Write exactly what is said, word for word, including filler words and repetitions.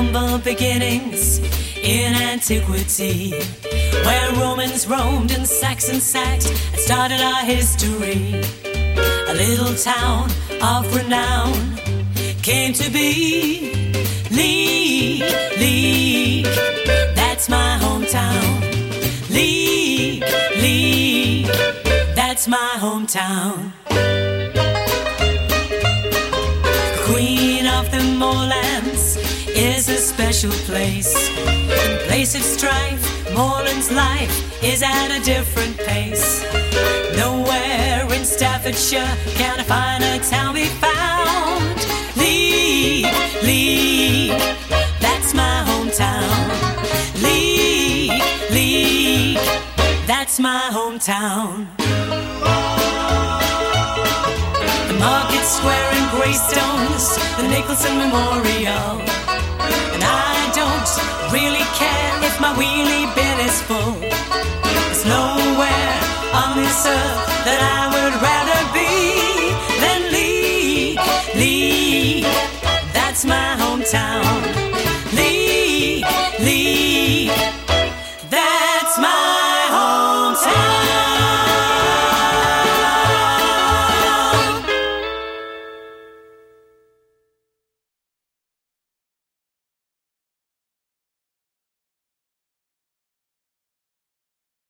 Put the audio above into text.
humble beginnings in antiquity, where Romans roamed and Saxons sat and started our history. A little town of renown came to be. League, League, that's my hometown. League, League, that's my hometown. The Queen of the Moorlands is a special place. In place of strife, Moorland's life is at a different pace. Nowhere in Staffordshire can a finer town be found. League, League, that's my hometown. League, League, that's my hometown. The Market Square and Greystones, the Nicholson Memorial. And I don't really care if my wheelie bin is full. There's nowhere on this earth that I would rather be than League, League, that's my hometown.